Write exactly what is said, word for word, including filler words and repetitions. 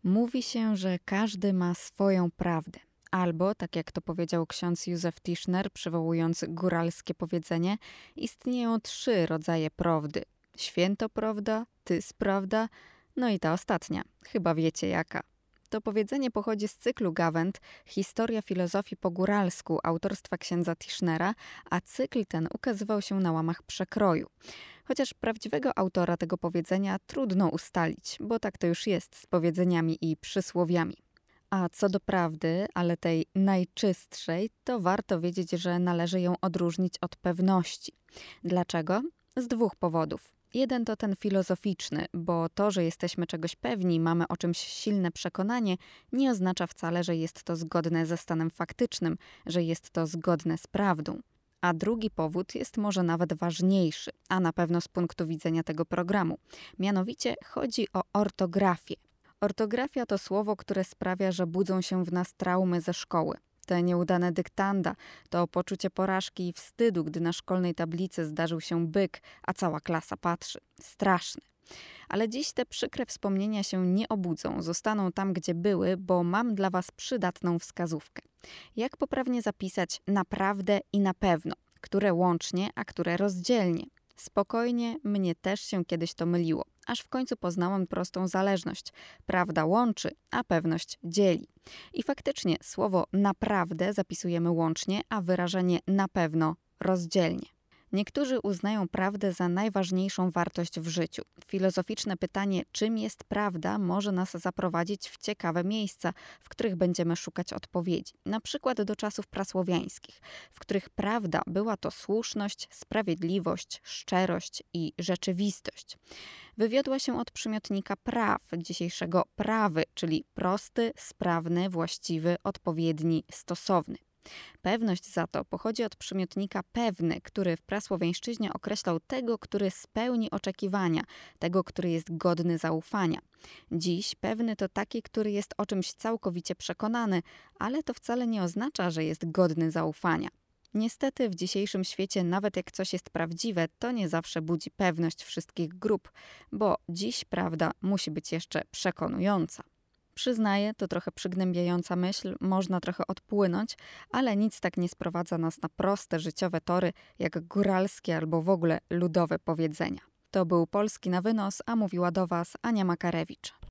Mówi się, że każdy ma swoją prawdę. Albo, tak jak to powiedział ksiądz Józef Tischner, przywołując góralskie powiedzenie, istnieją trzy rodzaje prawdy. Świętoprawda, tys-prawda, no i ta ostatnia. Chyba wiecie jaka. To powiedzenie pochodzi z cyklu Gawęd Historia filozofii po góralsku autorstwa księdza Tischnera, a cykl ten ukazywał się na łamach Przekroju. Chociaż prawdziwego autora tego powiedzenia trudno ustalić, bo tak to już jest z powiedzeniami i przysłowiami. A co do prawdy, ale tej najczystszej, to warto wiedzieć, że należy ją odróżnić od pewności. Dlaczego? Z dwóch powodów. Jeden to ten filozoficzny, bo to, że jesteśmy czegoś pewni, mamy o czymś silne przekonanie, nie oznacza wcale, że jest to zgodne ze stanem faktycznym, że jest to zgodne z prawdą. A drugi powód jest może nawet ważniejszy, a na pewno z punktu widzenia tego programu. Mianowicie chodzi o ortografię. Ortografia to słowo, które sprawia, że budzą się w nas traumy ze szkoły. Te nieudane dyktanda, to poczucie porażki i wstydu, gdy na szkolnej tablicy zdarzył się byk, a cała klasa patrzy. Straszne. Ale dziś te przykre wspomnienia się nie obudzą, zostaną tam, gdzie były, bo mam dla was przydatną wskazówkę. Jak poprawnie zapisać naprawdę i na pewno, które łącznie, a które rozdzielnie. Spokojnie, mnie też się kiedyś to myliło, aż w końcu poznałam prostą zależność. Prawda łączy, a pewność dzieli. I faktycznie słowo naprawdę zapisujemy łącznie, a wyrażenie na pewno rozdzielnie. Niektórzy uznają prawdę za najważniejszą wartość w życiu. Filozoficzne pytanie, czym jest prawda, może nas zaprowadzić w ciekawe miejsca, w których będziemy szukać odpowiedzi. Na przykład do czasów prasłowiańskich, w których prawda była to słuszność, sprawiedliwość, szczerość i rzeczywistość. Wywiodła się od przymiotnika praw, dzisiejszego prawy, czyli prosty, sprawny, właściwy, odpowiedni, stosowny. Pewność za to pochodzi od przymiotnika pewny, który w prasłowiańszczyźnie określał tego, który spełni oczekiwania, tego, który jest godny zaufania. Dziś pewny to taki, który jest o czymś całkowicie przekonany, ale to wcale nie oznacza, że jest godny zaufania. Niestety w dzisiejszym świecie nawet jak coś jest prawdziwe, to nie zawsze budzi pewność wszystkich grup, bo dziś prawda musi być jeszcze przekonująca. Przyznaję, to trochę przygnębiająca myśl, można trochę odpłynąć, ale nic tak nie sprowadza nas na proste życiowe tory, jak góralskie albo w ogóle ludowe powiedzenia. To był Polski na wynos, a mówiła do was Ania Makarewicz.